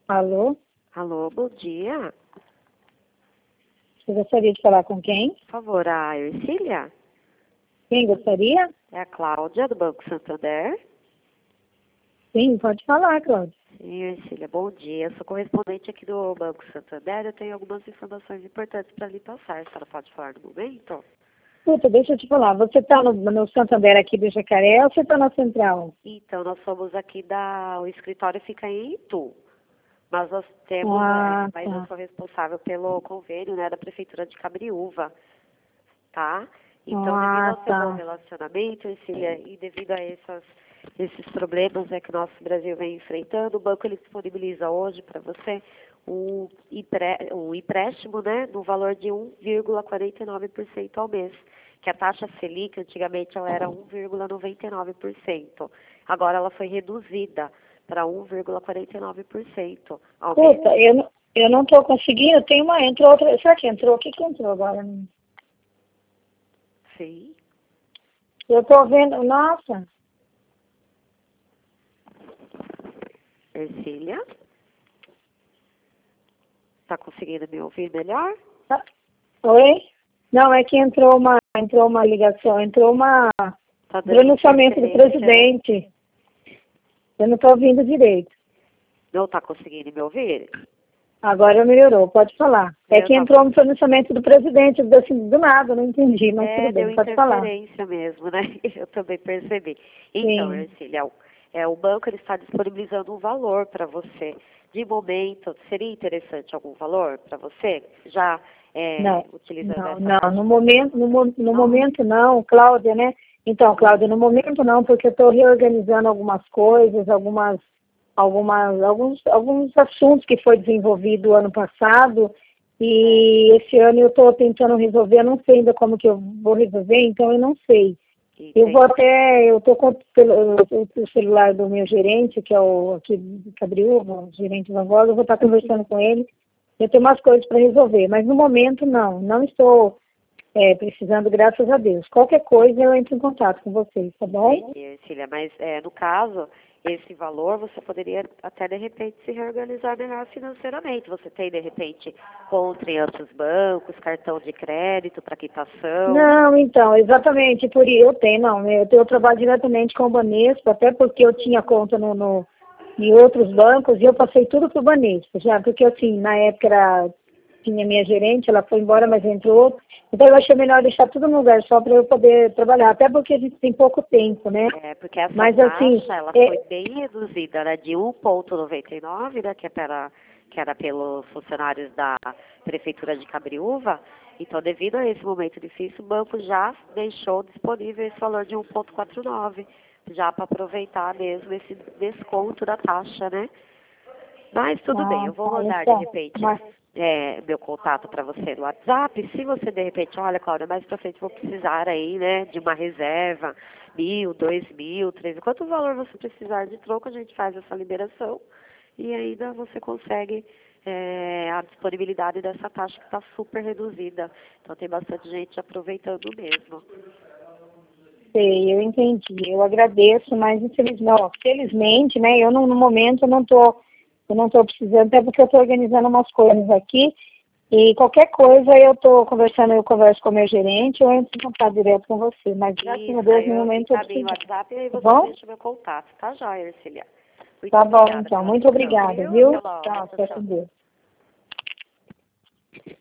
Alô? Alô, bom dia. Você gostaria de falar com quem? Por favor, a Ercília? Quem gostaria? É a Cláudia, do Banco Santander. Sim, pode falar, Cláudia. Sim, Ercília, bom dia. Eu sou correspondente aqui do Banco Santander. Eu tenho algumas informações importantes para lhe passar. A senhora pode falar no momento? Puta, deixa eu te falar. Você está no Santander aqui do Jacaré ou você está na Central? Então, nós somos aqui O escritório fica em Itu. Mas nós temos, mas eu Tá. sou responsável pelo convênio, né, da Prefeitura de Cabriúva, tá? Então, devido ao seu bom Tá. relacionamento, Ercília, e devido a esses problemas, né, que o nosso Brasil vem enfrentando, o banco ele disponibiliza hoje para você um empréstimo, né, no valor de 1,49% ao mês, que a taxa Selic antigamente ela era 1,99%. Agora ela foi reduzida para 1,49% ao mês. Puta, eu não estou conseguindo. Entrou outra. Será que entrou? O que entrou agora? Sim. Eu estou vendo. Nossa. Ercília? Está conseguindo me ouvir melhor? Oi? Não, é que entrou uma ligação, entrou uma Tá dando pronunciamento do interferência. presidente. Eu não estou ouvindo direito. Não está conseguindo me ouvir? Agora melhorou, pode falar. É que entrou um pronunciamento do presidente, assim, do nada, não entendi, mas tudo Deu bem, pode falar. interferência mesmo, né? Eu também percebi. Então, Sim. Ercília, o banco ele está disponibilizando um valor para você. De momento, seria interessante algum valor para você? Já utilizando essa Não, taxa? no momento não, Cláudia, né? Então, Cláudia, no momento não, porque eu estou reorganizando algumas coisas, alguns assuntos que foi desenvolvido ano passado e esse ano eu estou tentando resolver, eu não sei ainda como que eu vou resolver, então eu não sei. Eu estou com o celular do meu gerente, que é o aqui de Cabriúva, o gerente Van Gogh, eu vou estar conversando com ele. Eu tenho umas coisas para resolver, mas no momento não estou precisando, graças a Deus. Qualquer coisa eu entro em contato com vocês, tá bom? Entendi, Cília, mas no caso, esse valor você poderia até de repente se reorganizar melhor financeiramente. Você tem de repente conta em outros bancos, cartão de crédito para quitação? Não, então, exatamente, por isso eu trabalho diretamente com o Banespa, até porque eu tinha conta em outros bancos e eu passei tudo para o Banespa, já, porque assim, na época tinha minha gerente, ela foi embora, mas entrou outro. Então eu achei melhor deixar tudo no lugar só para eu poder trabalhar, até porque a gente tem pouco tempo, né? Porque essa mas, taxa, assim, ela foi bem reduzida, né, de 1,99, né, que era pelos funcionários da Prefeitura de Cabriúva. Então, devido a esse momento difícil, o banco já deixou disponível esse valor de 1,49, já para aproveitar mesmo esse desconto da taxa, né? Mas tudo bem, eu vou mandar de repente meu contato para você no WhatsApp. Se você de repente, olha, Cláudia, mais para frente vou precisar aí, né, de uma reserva, 1.000, 2.000, 3.000, quanto valor você precisar de troco, a gente faz essa liberação e ainda você consegue a disponibilidade dessa taxa que está super reduzida. Então tem bastante gente aproveitando mesmo. Sei, eu entendi. Eu agradeço, mas felizmente, né, eu no momento eu não estou precisando, até porque eu estou organizando umas coisas aqui, e qualquer coisa eu converso com o meu gerente, eu entro em contato direto com você, mas graças a Deus no momento eu preciso. No WhatsApp e aí você bom? deixa meu contato, tá, Joia, Ercília? Tá bom, então. Muito obrigada, viu? Tá, com Deus.